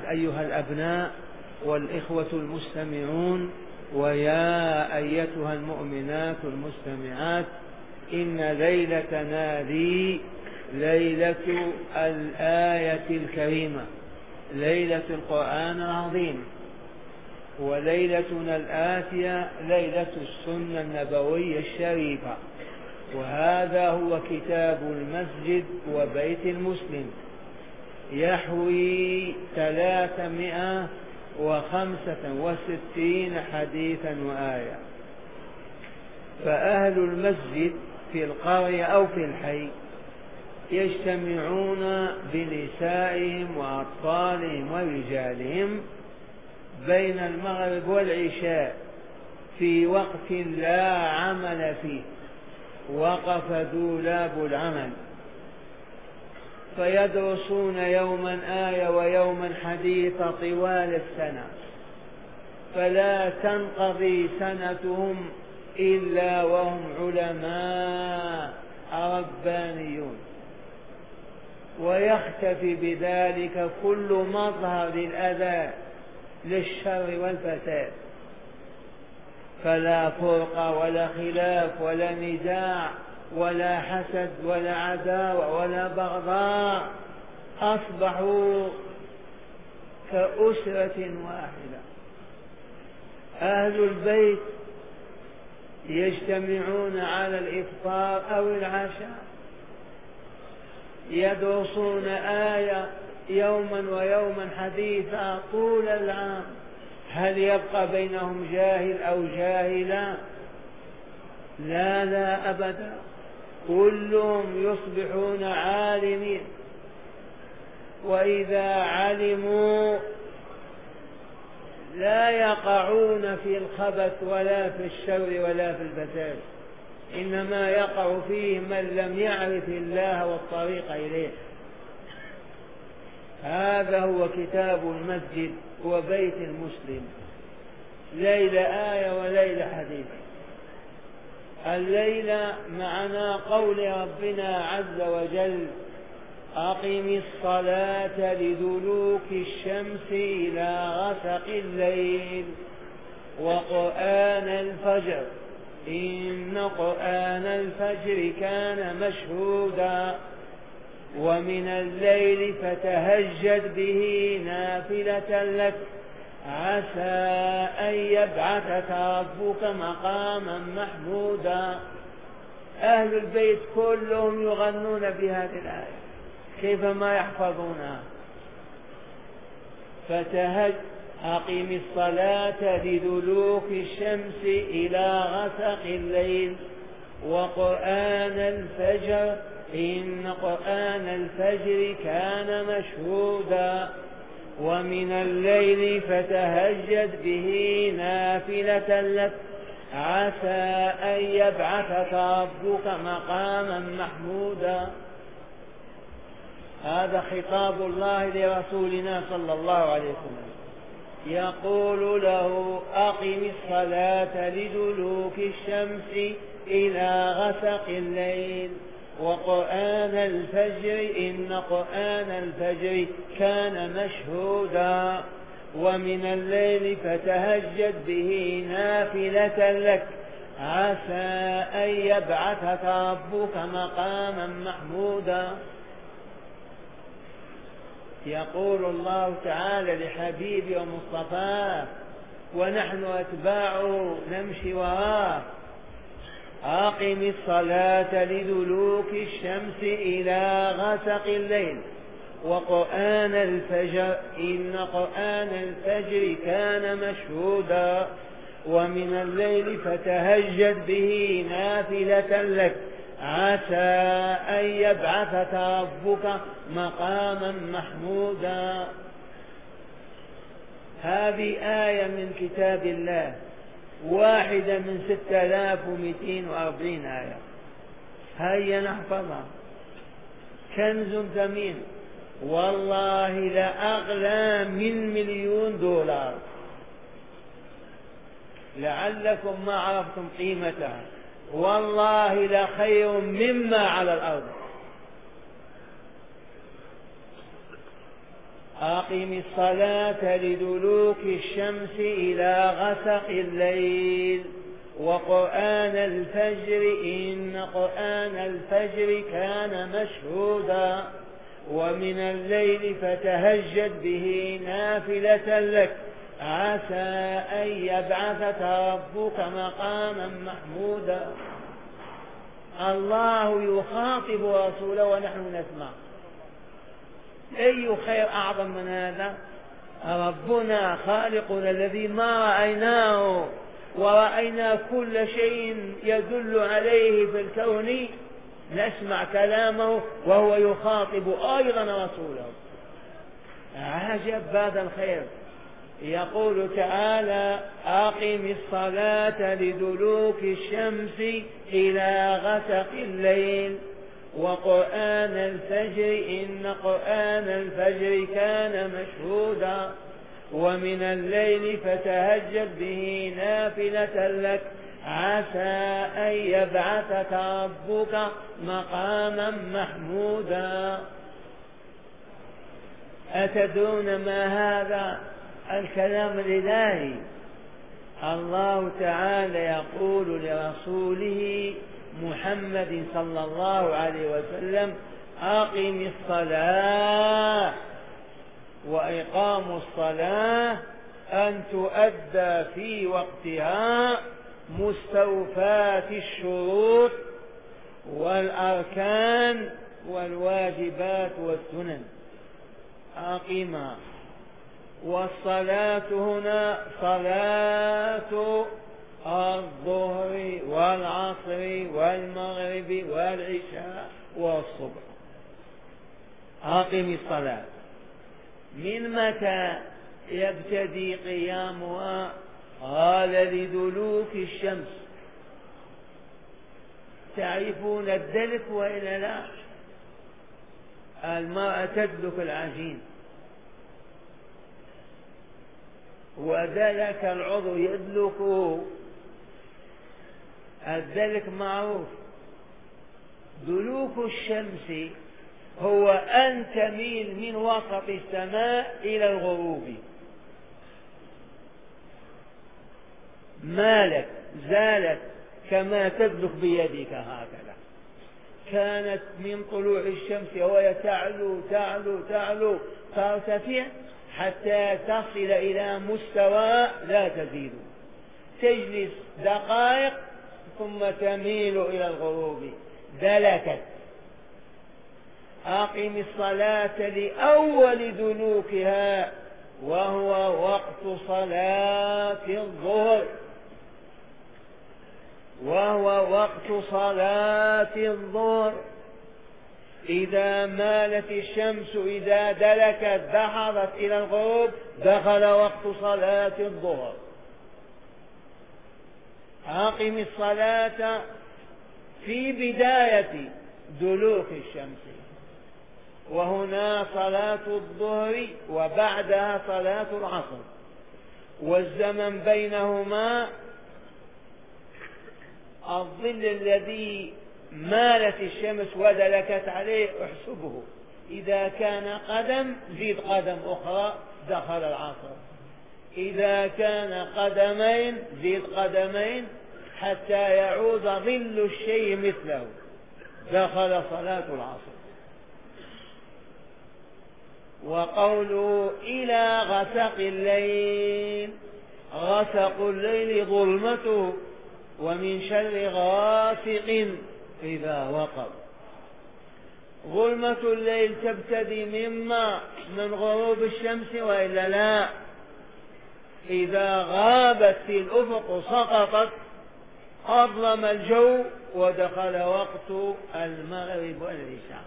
أيها الأبناء والإخوة المستمعون، ويا أيتها المؤمنات المستمعات، إن ليلتنا لي ليلة الآية الكريمة، ليلة القرآن العظيم، وليلتنا الآتية ليلة السنة النبوية الشريفة. وهذا هو كتاب المسجد وبيت المسلم، يحوي 365 حديثا وآية. فأهل المسجد في القرية أو في الحي يجتمعون بنسائهم وأطفالهم ورجالهم بين المغرب والعشاء في وقت لا عمل فيه، وقف دولاب العمل، فيدرسون يوما آية ويوما حديث طوال السنة، فلا تنقضي سنتهم إلا وهم علماء ربانيون. ويختفي بذلك كل مظهر للأذى للشر والفساد، فلا فرقة ولا خلاف ولا نزاع ولا حسد ولا عداوة ولا بغضاء، أصبحوا كأسرة واحدة. أهل البيت يجتمعون على الإفطار أو العشاء، يدرسون آية يوما ويوما حديثا طول العام. هل يبقى بينهم جاهل أو جاهلا؟ لا لا أبدا، كلهم يصبحون عالمين. وإذا علموا لا يقعون في الخبث ولا في الشر ولا في الفساد، إنما يقع فيه من لم يعرف الله والطريق إليه. هذا هو كتاب المسجد وبيت المسلم، ليلة آية وليلة حديث. الليلة معنا قول ربنا عز وجل: أقم الصلاة لدلوك الشمس إلى غسق الليل وقرآن الفجر إن قرآن الفجر كان مشهودا ومن الليل فتهجد به نافلة لك عسى أن يبعثك ربك مقاما محمودا. أهل البيت كلهم يغنون بهذه الآية، كيف ما يحفظونها. أقم الصلاة لدلوك الشمس إلى غسق الليل وقرآن الفجر إن قرآن الفجر كان مشهودا ومن الليل فتهجد به نافلة لك عسى أن يبعثك ربك مقاما محمودا. هذا خطاب الله لرسولنا صلى الله عليه وسلم، يقول له: أقم الصلاة لدلوك الشمس إلى غسق الليل وقرآن الفجر إن قرآن الفجر كان مشهودا ومن الليل فتهجد به نافلة لك عسى أن يبعثك ربك مقاما محمودا. يقول الله تعالى لحبيبي ومصطفاه ونحن أتباعه نمشي وراه: أقم الصلاة لدلوك الشمس إلى غسق الليل وقرآن الفجر إن قرآن الفجر كان مشهودا ومن الليل فتهجد به نافلة لك عسى أن يبعثك ربك مقاما محمودا. هذه آية من كتاب الله، واحدة من 6240 آية، هيا نحفظها، كنز ثمين، والله لأغلى من $1,000,000. لعلكم ما عرفتم قيمتها، والله لخير مما على الأرض. أقم الصلاة لدلوك الشمس إلى غسق الليل وقرآن الفجر إن قرآن الفجر كان مشهودا ومن الليل فتهجد به نافلة لك عسى أن يبعثك ربك مقاما محمودا. الله يخاطب رسوله ونحن نسمع. أي خير أعظم من هذا؟ ربنا خالقنا الذي ما رأيناه ورأينا كل شيء يدل عليه في الكون، نسمع كلامه وهو يخاطب أيضا رسوله. عجب هذا الخير. يقول تعالى أقم الصلاة لدلوك الشمس إلى غسق الليل وقرآن الفجر إن قرآن الفجر كان مشهودا ومن الليل فتهجد به نافلة لك عسى أن يبعثك ربك مقاما محمودا. أتدرون ما هذا الكلام الإلهي؟ الله تعالى يقول لرسوله محمد صلى الله عليه وسلم أقم الصلاة، وإقام الصلاة أن تؤدى في وقتها مستوفات الشروط والأركان والواجبات والسنن. أقيما. والصلاة هنا صلاة الظهر والعصر والمغرب والعشاء والصبح. أقم الصلاة. من متى يبتدي قيامها؟ قال لدلوك الشمس. تعرفون الدلك وإلا لا؟ المرأة تدلك العجين، وذلك العضو يدلك. الدلك معروف. دلوك الشمس هو أن تميل من وسط السماء إلى الغروب. مالت زالت كما تدلك بيدك هكذا. كانت من طلوع الشمس وهي تعلو تعلو تعلو ترتفع حتى تصل إلى مستوى لا تزيد، تجلس دقائق ثم تميل إلى الغروب. دلكت. أقم الصلاة لأول دلوكها وهو وقت صلاة الظهر، وهو وقت صلاة الظهر. إذا مالت الشمس، إذا دلكت دحضت إلى الغروب، دخل وقت صلاة الظهر. أقم الصلاة في بداية دلوك الشمس، وهنا صلاة الظهر وبعدها صلاة العصر، والزمن بينهما الظل الذي مالت الشمس ودلكت عليه احسبه. إذا كان قدم زيد قدم أخرى دخل العصر، إذا كان قدمين زيد قدمين حتى يعود ظل الشيء مثله، دخل صلاة العصر. وقوله إلى غسق الليل، غسق الليل ظلمته، ومن شر غاسق إذا وقب. ظلمة الليل تبتدي من غروب الشمس وإلا لا؟ إذا غابت في الأفق سقطت أظلم الجو ودخل وقت المغرب والعشاء.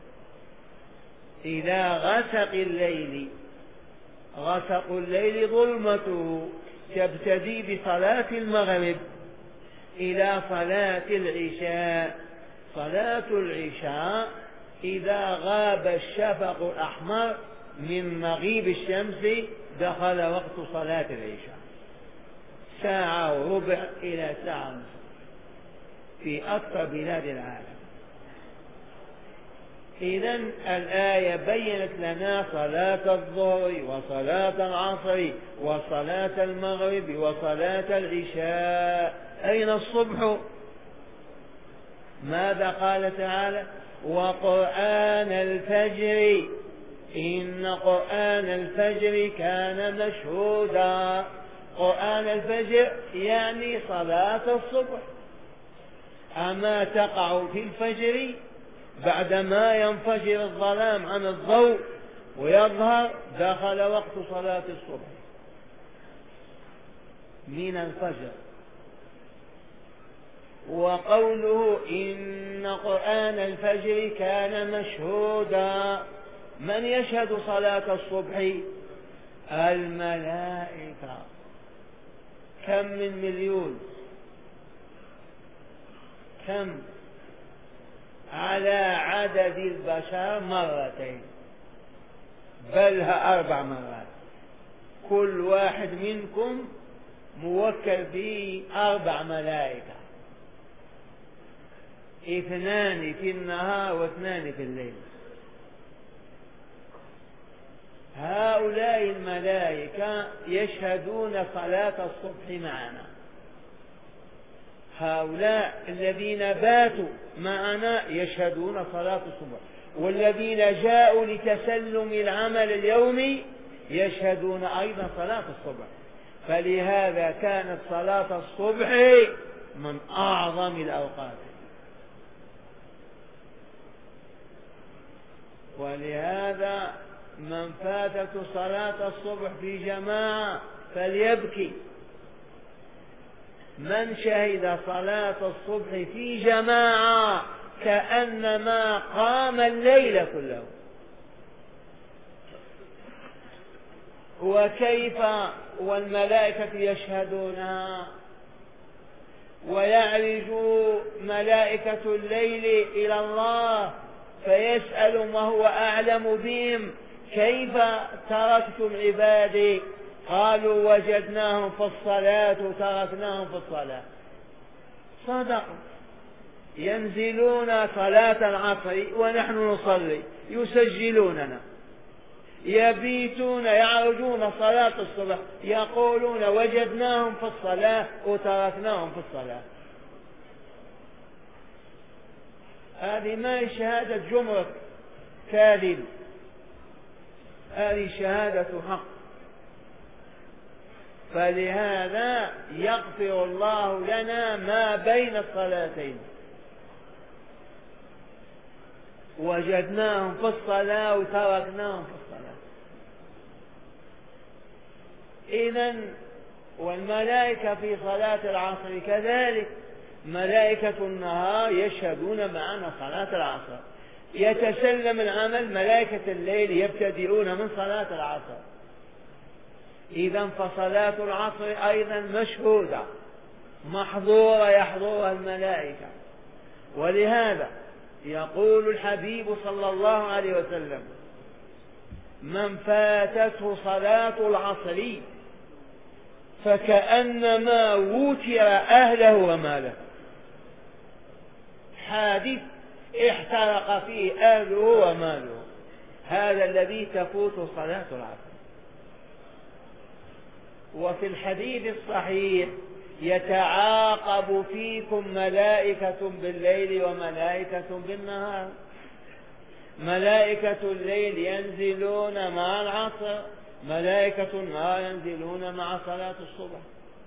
إلى غسق الليل، غسق الليل ظلمته تبتدي بصلاة المغرب إلى صلاة العشاء. صلاة العشاء إذا غاب الشفق الأحمر من مغيب الشمس دخل وقت صلاة العشاء. ساعة وربع إلى ساعة في أكثر بلاد العالم. إذن الآية بينت لنا صلاة الظهر وصلاة العصر وصلاة المغرب وصلاة العشاء. أين الصبح؟ ماذا قال تعالى؟ وقرآن الفجر إن قرآن الفجر كان مشهودا. قرآن الفجر يعني صلاة الصبح. أما تقع في الفجر بعدما ينفجر الظلام عن الضوء ويظهر دخل وقت صلاة الصبح من الفجر. وقوله إن قرآن الفجر كان مشهودا، من يشهد صلاة الصبح؟ الملائكة. كم من مليون؟ كم؟ على عدد البشر مرتين، بل 4 مرات. كل واحد منكم موكل ب4 ملائكة، 2 في النهار و2 في الليل. هؤلاء الملائكة يشهدون صلاة الصبح معنا. هؤلاء الذين باتوا معنا يشهدون صلاة الصبح، والذين جاءوا لتسلم العمل اليومي يشهدون أيضا صلاة الصبح. فلهذا كانت صلاة الصبح من أعظم الأوقات. ولهذا من فاتته صلاة الصبح في جماعة فليبكي. من شهد صلاة الصبح في جماعة كأنما قام الليل كله. وكيف والملائكة يشهدونها؟ ويعرج ملائكة الليل إلى الله فيسأل وهو أعلم بهم: كيف تركتم عبادي؟ قالوا وجدناهم في الصلاة وتركناهم في الصلاة. صدقوا. ينزلون صلاة العصر ونحن نصلي يسجلوننا، يبيتون يعرجون صلاة الصبح يقولون وجدناهم في الصلاة وتركناهم في الصلاة. هذه ما شهادة جمرك كاذب، هذه شهادة حق. فلهذا يغفر الله لنا ما بين الصلاتين. وجدناهم في الصلاة وتركناهم في الصلاة. إذن والملائكة في صلاة العصر كذلك. ملائكة النهار يشهدون معنا صلاة العصر، يتسلم العمل. ملائكة الليل يبتدئون من صلاة العصر. إذن فصلاة العصر أيضا مشهودة محظورة يحضرها الملائكة. ولهذا يقول الحبيب صلى الله عليه وسلم: من فاتته صلاة العصر فكأنما وتر أهله وماله. حادث احترق فيه أهله وماله، هذا الذي تفوت صلاة العصر. وفي الحديث الصحيح: يتعاقب فيكم ملائكة بالليل وملائكة بالنهار. ملائكة الليل ينزلون مع العصر، ملائكة النهار ينزلون مع صلاة الصبح.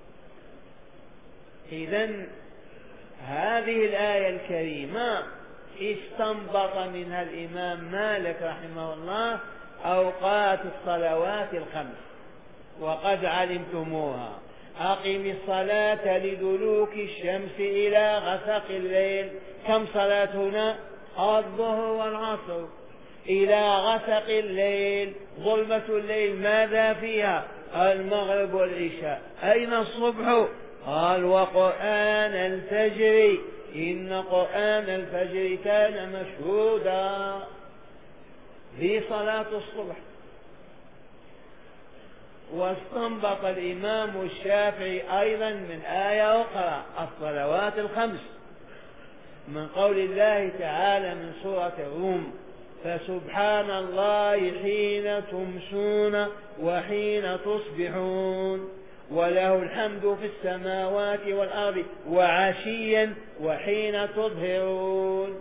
إذن هذه الآية الكريمة استنبط منها الإمام مالك رحمه الله أوقات الصلوات الخمس، وقد علمتموها: أقم الصلاة لدلوك الشمس إلى غسق الليل. كم صلاة هنا؟ الظهر والعصر. إلى غسق الليل، ظلمة الليل ماذا فيها؟ المغرب والعشاء. أين الصبح؟ قال وقرآن الفجر إن قرآن الفجر كان مشهودا. في صلاة الصبح. واستنبط الإمام الشافعي أيضا من آية أخرى الصلوات الخمس من قول الله تعالى من سورة الروم: فسبحان الله حين تمسون وحين تصبحون وله الحمد في السماوات والأرض وعشيا وحين تظهرون.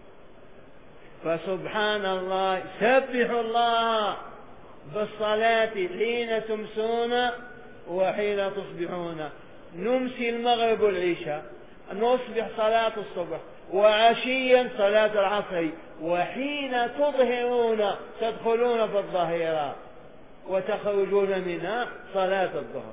فسبحان الله، سبحوا الله بالصلاة حين تمسون وحين تصبحون. نمسي المغرب والعشاء، نصبح صلاة الصبح، وعشيا صلاة العصر، وحين تظهرون تدخلون في الظهيرة وتخرجون منها صلاة الظهر.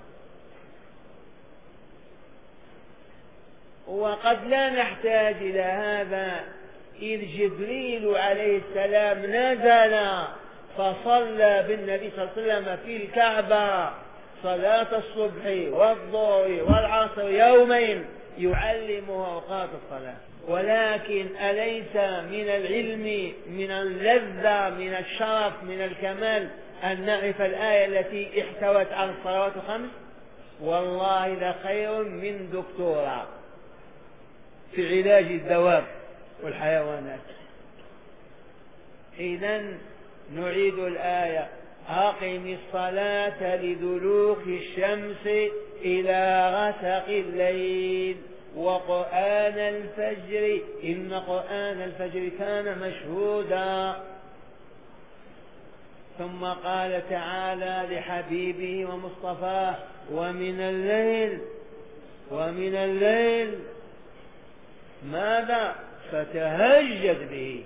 وقد لا نحتاج إلى هذا، إذ جبريل عليه السلام نزل فصلى بالنبي صلى الله عليه وسلم في الكعبة صلاة الصبح والظهر والعصر يومين يعلمه أوقات الصلاة. ولكن أليس من العلم، من اللذة، من الشرف، من الكمال أن نعرف الآية التي احتوت على الصلوات الخمس؟ والله لخير من دكتوراه في علاج الدواب والحيوانات. إذن نعيد الآية: أقم الصلاة لدلوك الشمس إلى غسق الليل وقرآن الفجر إن قرآن الفجر كان مشهودا. ثم قال تعالى لحبيبه ومصطفاه: ومن الليل ماذا؟ فتهجد به.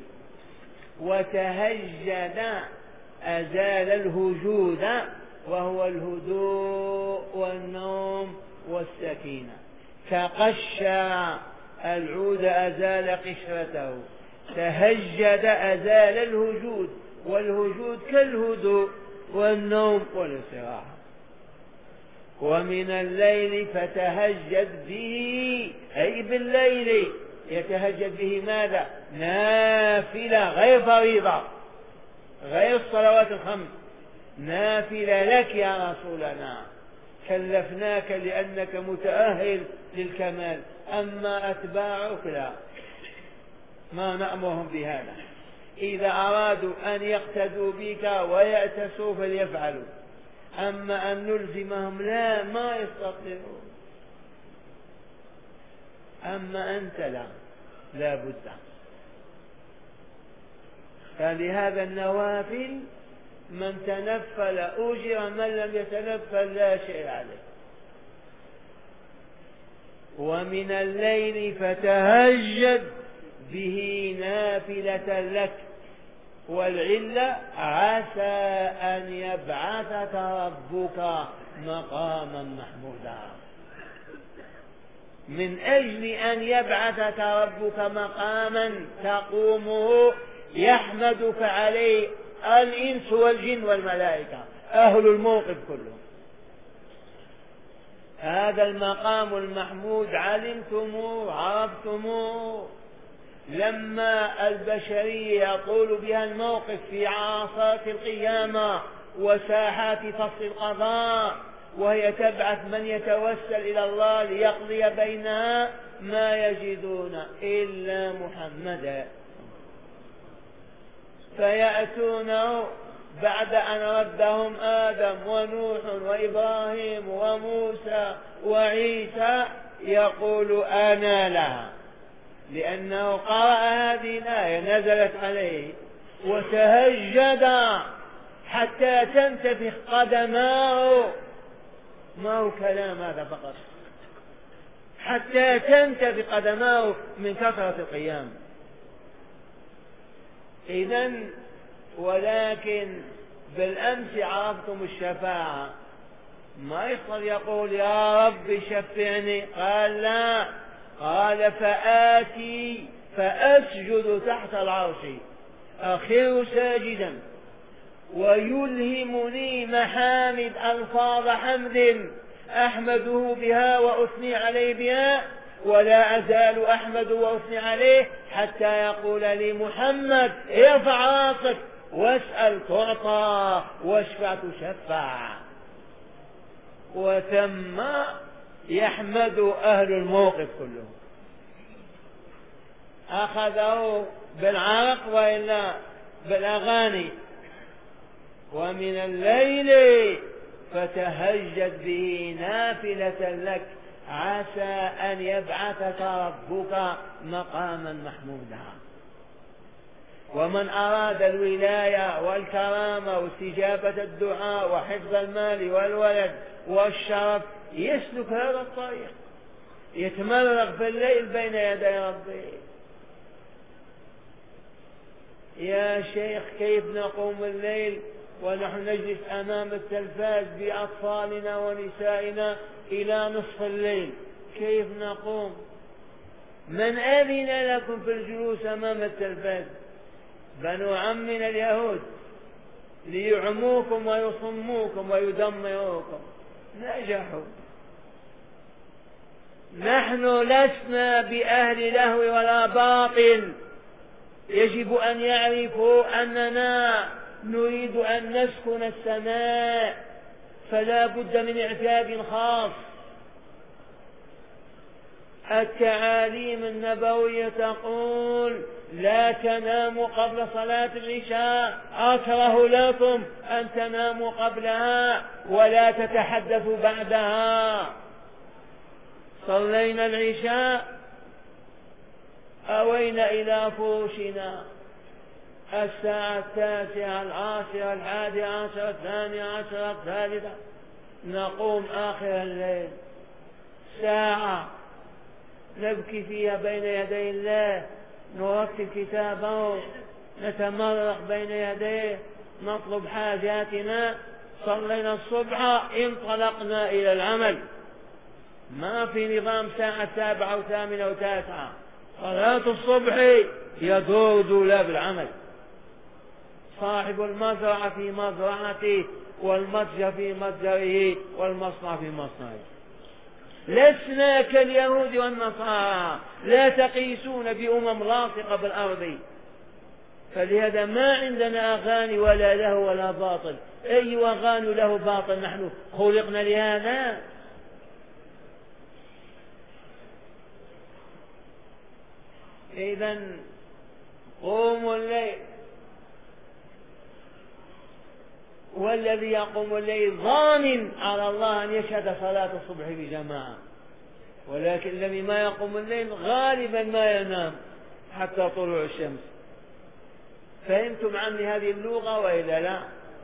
وتهجد أزال الهجود، وهو الهدوء والنوم والسكينة. كقشى العود أزال قشرته، تهجد أزال الهجود، والهجود كالهدوء والنوم والاستراحة. ومن الليل فتهجد به، أي بالليل يتهجد به ماذا؟ نافلة غير فريضة، غير الصلوات الخمس، نافلة لك يا رسولنا، كلفناك لأنك متأهل للكمال. أما أتباعك لا، ما نأمرهم بهذا. إذا أرادوا أن يقتدوا بك ويأتسوا فليفعلوا، أما أن نلزمهم لا، ما يستطيعون. أما أنت لا بد. فلهذا النوافل من تنفل أجر، من لم يتنفل لا شيء عليه. ومن الليل فتهجد به نافلة لك. والعلة: عسى أن يبعثك ربك مقاما محمودا. من أجل أن يبعثك ربك مقاما تقومه يحمدك عليه الإنس والجن والملائكة، أهل الموقف كلهم. هذا المقام المحمود علمتموه، عرفتموه. لما البشرية يطول بها الموقف في عرصات القيامة وساحات فصل القضاء، وهي تبعث من يتوسل إلى الله ليقضي بينها، ما يجدون إلا محمدا، فيأتونه بعد أن ردهم آدم ونوح وإبراهيم وموسى وعيسى، يقول أنا لها، لأنه قرأ هذه الآية نزلت عليه وتهجد حتى تنتفخ قدماه. ما هو كلام هذا فقط، حتى تنتفخ قدماه من كثرة القيام. إذن ولكن بالأمس عرفتم الشفاعة، ما يقدر يقول يا رب شفعني، قال لا، قال فآتي فأسجد تحت العرش أخر ساجدا ويلهمني محامد ألفاظ حمد أحمده بها وأثني عليه بها، ولا أزال أحمد وأثني عليه حتى يقول لي محمد ارفع راسك واسأل تعطى واشفع تشفع. وثم يحمد أهل الموقف كلهم. أخذوا بالعرق وإلا بالأغاني. ومن الليل فتهجد به نافلة لك عسى أن يبعثك ربك مقاما محمودا. ومن أراد الولاية والكرامة واستجابة الدعاء وحفظ المال والولد والشرف يسلك هذا الطريق، يتمرغ في الليل بين يدي ربه. يا شيخ كيف نقوم الليل ونحن نجلس أمام التلفاز بأطفالنا ونسائنا إلى نصف الليل؟ كيف نقوم؟ من أذن لكم في الجلوس أمام التلفاز؟ بنو عمنا اليهود ليعموكم ويصموكم ويدمروكم، نجحوا. نحن لسنا بأهل لهو ولا باطل. يجب أن يعرفوا أننا نريد أن نسكن السماء، فلا بد من إعتاد خاص. التعاليم النبوية تقول لا تناموا قبل صلاة العشاء، أكره لكم أن تناموا قبلها ولا تتحدثوا بعدها. صلينا العشاء أوينا إلى فروشنا الساعة 9 10 11 12 13 نقوم آخر الليل ساعة نبكي فيها بين يدي الله، نرتل كتابه، نتمرق بين يديه، نطلب حاجاتنا. صلينا الصبح انطلقنا إلى العمل. ما في نظام ساعة 7 و8 و9. صلاة الصبح يدور دولاب العمل. صاحب المزرعة في مزرعته والمتجر في متجره والمصنع في مصنعه. لسنا كاليهود والنصارى، لا تقيسون بأمم لاصقة بالأرض. فلهذا ما عندنا أغاني ولا له ولا باطل. أي أغاني له باطل؟ نحن خلقنا لهذا. إذن قوموا الليل، والذي يقوم الليل ضامن على الله أن يشهد صلاة الصبح بجماعة، ولكن الذي ما يقوم الليل غالبا ما ينام حتى طلوع الشمس. فهمتم عني هذه اللغة وإلا لا؟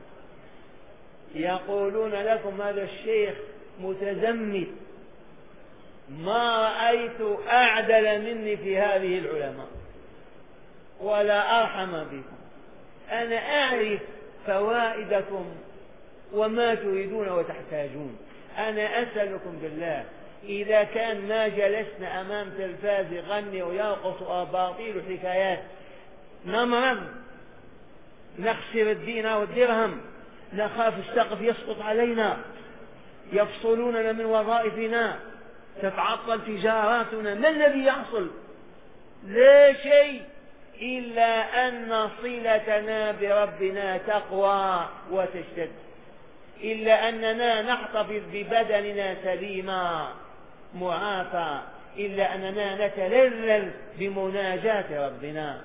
يقولون لكم هذا الشيخ متزمت، ما رأيت أعدل مني في هذه العلماء ولا أرحم بكم. أنا أعرف فوائدكم وما تريدون وتحتاجون. أنا أسألكم بالله، إذا كان ما جلسنا أمام تلفاز يغني ويرقص أباطيل حكايات نمرض، نخسر الدين والدرهم، نخاف السقف يسقط علينا، يفصلوننا من وظائفنا، تتعطل تجاراتنا، ما الذي يحصل؟ لا شيء إلا أن صلتنا بربنا تقوى وتشتد، إلا أننا نحتفظ ببدننا سليما معافى، إلا أننا نتلذذ بمناجاة ربنا.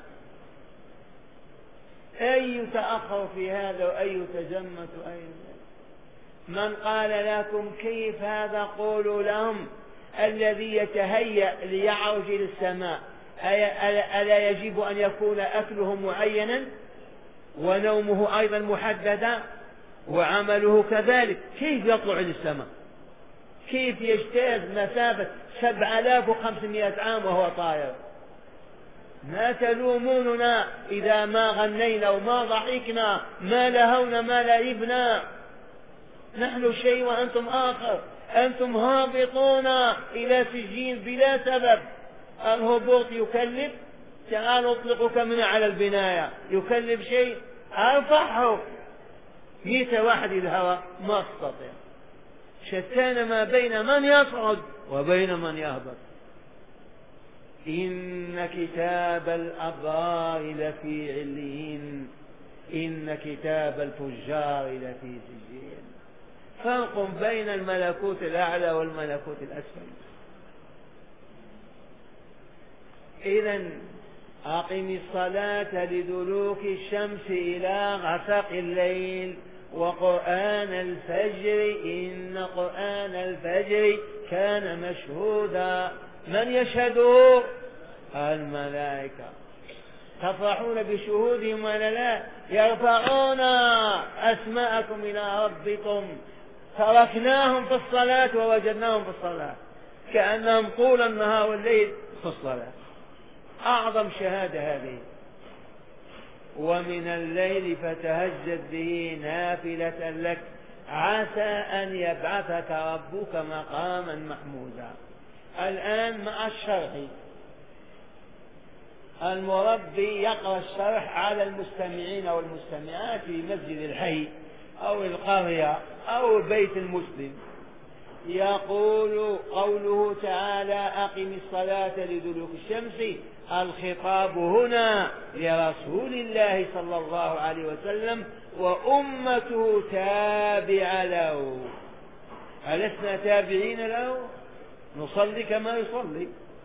أي تأخر في هذا وأي تزمت وأي من قال لكم كيف هذا؟ قولوا لهم الذي يتهيأ ليعرج إلى السماء ألا يجب أن يكون أكله معينا ونومه أيضا محددا وعمله كذلك؟ كيف يطلع إلى السماء؟ كيف يجتاز مسافة 7500 عام وهو طائر؟ ما تلوموننا إذا ما غنينا وما ضحكنا، ما لهونا ما لعبنا. نحن شيء وأنتم آخر. أنتم هابطون إلى سجين بلا سبب. الهبوط يكلف؟ تعال أطلقك من على البناية، يكلف شيء؟ أرفعه 100 واحد الهواء ما استطيع. شتان ما بين من يصعد وبين من يهبط. إن كتاب الأبرار لفي عليين، إن كتاب الفجار لفي سجين. فرق بين الملكوت الأعلى والملكوت الأسفل. إذن أقم الصلاة لدلوك الشمس إلى غسق الليل وقرآن الفجر إن قرآن الفجر كان مشهودا. من يشهده؟ الملائكة. تفرحون بشهودهم ولا لا؟ يرفعون أسماءكم إلى ربكم. تركناهم في الصلاة ووجدناهم في الصلاة كأنهم طول النهار والليل في الصلاة. أعظم شهادة هذه. ومن الليل فتهجد به نافلة لك عسى أن يبعثك ربك مقاما محمودا. الآن مع الشرح. المربي يقرأ الشرح على المستمعين والمستمعات في مسجد الحي أو القرية أو البيت المسلم. يقول قوله تعالى أقم الصلاة لدلوك الشمس. الخطاب هنا لرسول الله صلى الله عليه وسلم وأمته تابعة له. ألسنا تابعين له؟ نصلي كما يصلي.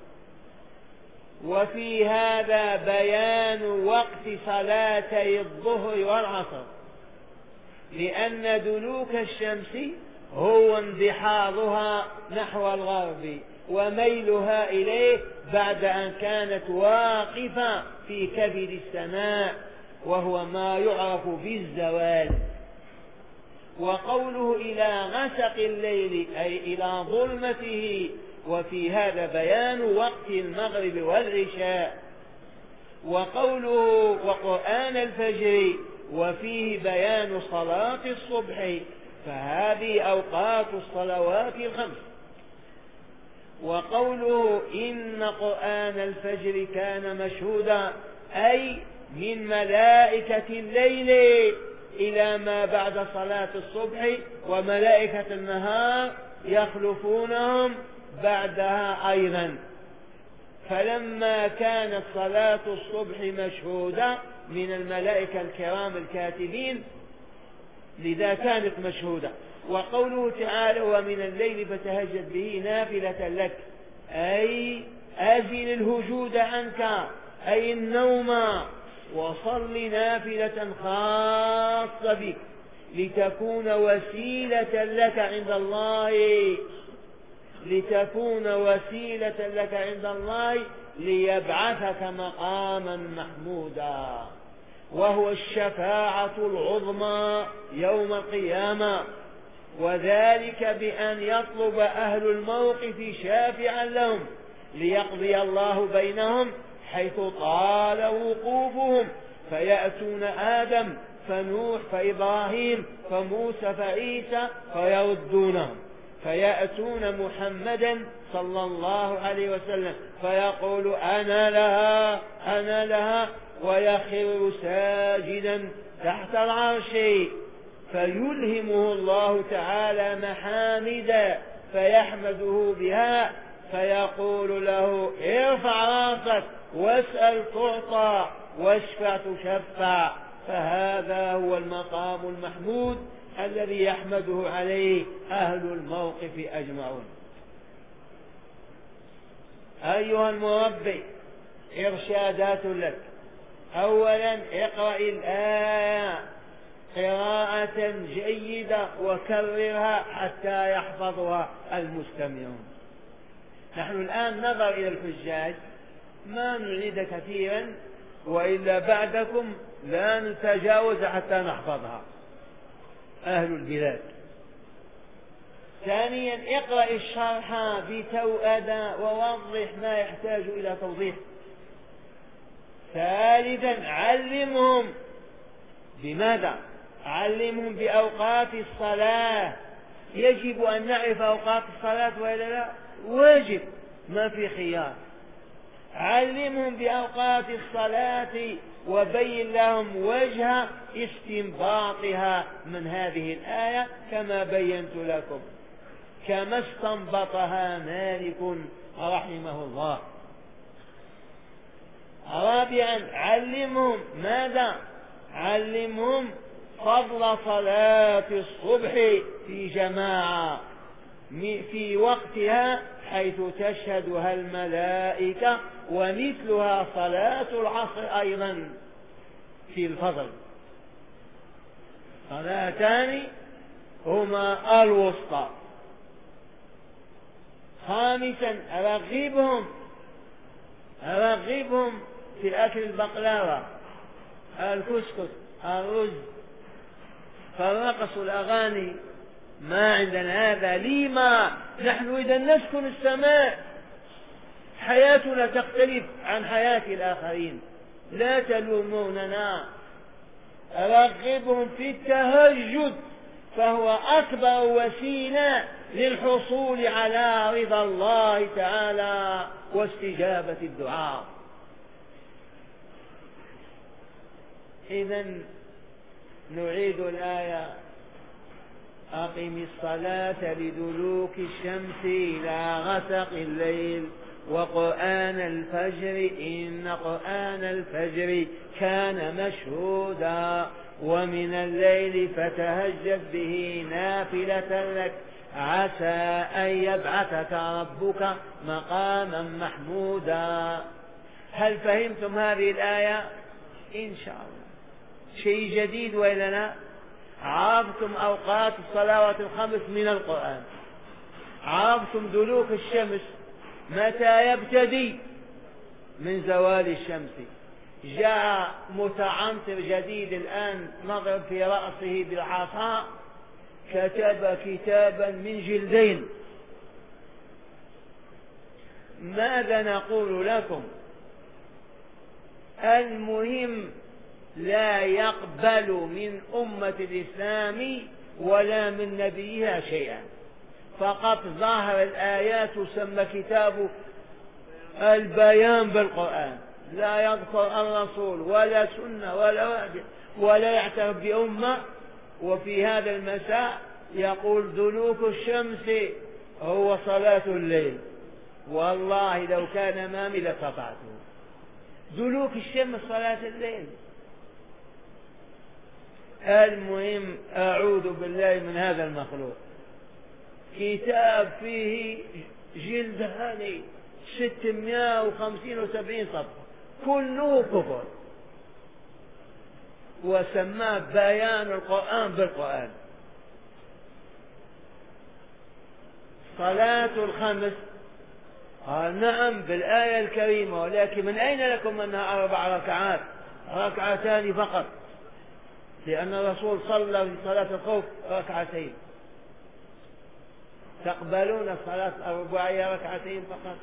وفي هذا بيان وقت صلاتي الظهر والعصر، لأن دلوك الشمس هو انبحاضها نحو الغرب وميلها إليه بعد أن كانت واقفة في كبد السماء، وهو ما يعرف بالزوال. وقوله إلى غسق الليل أي إلى ظلمته، وفي هذا بيان وقت المغرب والعشاء. وقوله وقرآن الفجر وفيه بيان صلاة الصبح، فهذه أوقات الصلوات الخمس. وقوله إن قرآن الفجر كان مشهودا أي من ملائكة الليل إلى ما بعد صلاة الصبح، وملائكة النهار يخلفونهم بعدها أيضا. فلما كانت صلاة الصبح مشهودة من الملائكة الكرام الكاتبين لذا كانت مشهودة. وقوله تعالى ومن الليل فتهجد به نافلة لك أي أزل الهجود عنك أي النوم، وصل نافلة خاصة بك لتكون وسيلة لك عند الله، لتكون وسيلة لك عند الله ليبعثك مقاما محمودا، وهو الشفاعة العظمى يوم القيامة. وذلك بأن يطلب أهل الموقف شافعا لهم ليقضي الله بينهم حيث طال وقوفهم، فيأتون آدم فنوح فإبراهيم فموسى فعيسى فيردونهم، فيأتون محمدا صلى الله عليه وسلم فيقول أنا لها أنا لها، ويخر ساجدا تحت العرش، فيلهمه الله تعالى محامدا فيحمده بها، فيقول له ارفع راسك واسأل تعطى واشفع تشفع. فهذا هو المقام المحمود الذي يحمده عليه أهل الموقف أجمعون. أيها المربي إرشادات لك. أولا اقرأ الآية قراءة جيدة وكررها حتى يحفظها المستمعون. نحن الآن نظر إلى الحجاج ما نعيد كثيرا، وإلا بعدكم لا نتجاوز حتى نحفظها أهل البلاد. ثانيا اقرأ الشرح بتوأدة ووضح ما يحتاج إلى توضيح. ثالثا علمهم. بماذا؟ علمهم بأوقات الصلاة. يجب أن نعرف أوقات الصلاة وإلا لا؟ واجب، ما في خيار. علمهم بأوقات الصلاة وبين لهم وجه استنباطها من هذه الآية كما بينت لكم، كما استنبطها مالك رحمه الله. رابعا علمهم ماذا؟ علمهم فضل صلاة الصبح في جماعة، في وقتها حيث تشهدها الملائكة، ومثلها صلاة العصر أيضا في الفضل. صلاتان هما الوسطى. خامسا أرغبهم في أكل البقلاوة، الكسكس، الرز، فالرقص، الأغاني. ما عندنا هذا. لما نحن إذا نسكن السماء حياتنا تختلف عن حياة الآخرين، لا تلوموننا. أرغبهم في التهجد، فهو أكبر وسيلة للحصول على رضا الله تعالى واستجابة الدعاء. إذن نعيد الآية: أقم الصلاة لدلوك الشمس إلى غسق الليل وقرآن الفجر إن قرآن الفجر كان مشهودا ومن الليل فتهجد به نافلة لك عسى أن يبعثك ربك مقاما محمودا. هل فهمتم هذه الآية؟ إن شاء الله. شيء جديد وإلا لا؟ عرفتم أوقات الصلوات الخمس من القرآن، عرفتم دلوك الشمس متى يبتدي؟ من زوال الشمس. جاء متعنطر جديد الآن نضرب في رأسه بالعصا، كتب كتابا من جلدين. ماذا نقول لكم؟ المهم لا يقبل من أمة الإسلام ولا من نبيها شيئا، فقط ظاهر الآيات تسمى كتاب البيان بالقرآن، لا يذكر الرسول ولا سنة ولا واحد ولا يعترف بأمة. وفي هذا المساء يقول دلوك الشمس هو صلاة الليل. والله لو كان أمامي لقطعته. دلوك الشمس صلاة الليل. المهم أعوذ بالله من هذا المخلوق. كتاب فيه جلد هاني 650 صفحة كله كفر، وسماه بيان القرآن بالقرآن. صلاة الخمس قال نعم بالآية الكريمة، ولكن من أين لكم أنها 4 ركعات؟ ركعتان فقط، لأن الرسول صلى في صلاة الخوف 2 تقبلون الصلاة الرباعية 2 فقط.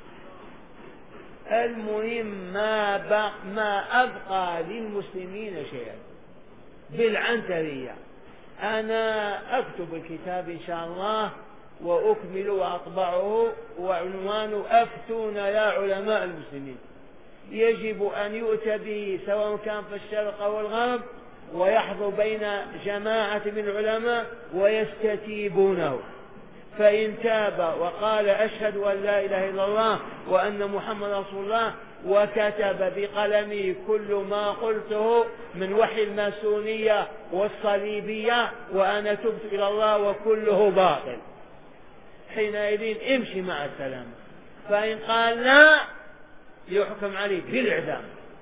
المهم ما أبقى للمسلمين شيئا بالعنترية. أنا أكتب الكتاب إن شاء الله وأكمل وأطبعه، وعنوان أفتونا يا علماء المسلمين. يجب أن يؤتى به سواء كان في الشرق أو الغرب، ويحظى بين جماعة من العلماء ويستتيبونه. فإن تاب وقال أشهد أن لا إله إلا الله وأن محمد رسول الله وكتب بقلمه كل ما قلته من وحي الماسونية والصليبية وأنا تبت إلى الله وكله باطل، حينئذ امشي مع السلامة. فإن قال لا يحكم عليه بالإعدام.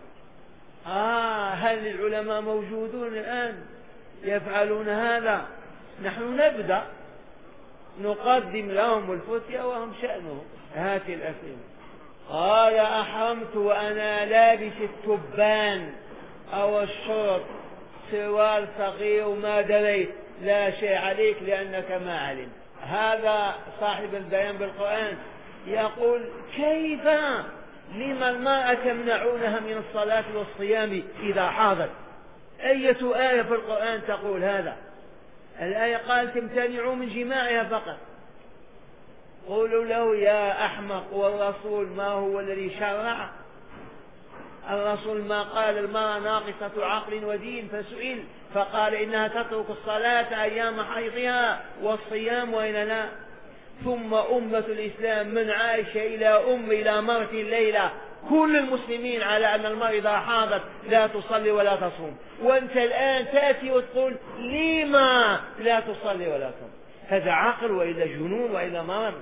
هل العلماء موجودون الآن يفعلون هذا؟ نحن نبدأ نقدم لهم الفتية وهم شأنهم. هات الأسئلة. قال أحرمت وأنا لابس التبان أو الشرط، سوال صغير وما دريت، لا شيء عليك لأنك ما علمت. هذا صاحب البيان بالقرآن يقول كيف لما المرأة تمنعونها من الصلاة والصيام إذا حاضت؟ أية آية في القرآن تقول هذا؟ الآية قال تمتنعوا من جماعها فقط. قولوا له يا أحمق، والرسول ما هو الذي شرع؟ الرسول ما قال المرأة ناقصة عقل ودين فسئل فقال إنها تترك الصلاة أيام حيضها والصيام وإن لا. ثم أمة الإسلام من عائشة إلى مرة الليلة كل المسلمين على أن المرأة إذا حاضت لا تصلي ولا تصوم، وأنت الآن تأتي وتقول لما لا تصلي ولا تصوم؟ هذا عقل وإلا جنون وإلا مرض.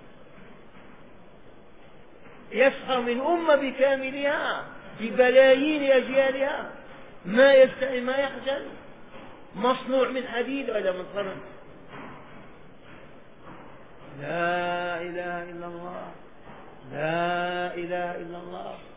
يسخر من أمة بكاملها ببلايين أجيالها، ما يستحي ما يخجل، مصنوع من حديد ولا من صلب. لا إله إلا الله، لا إله إلا الله.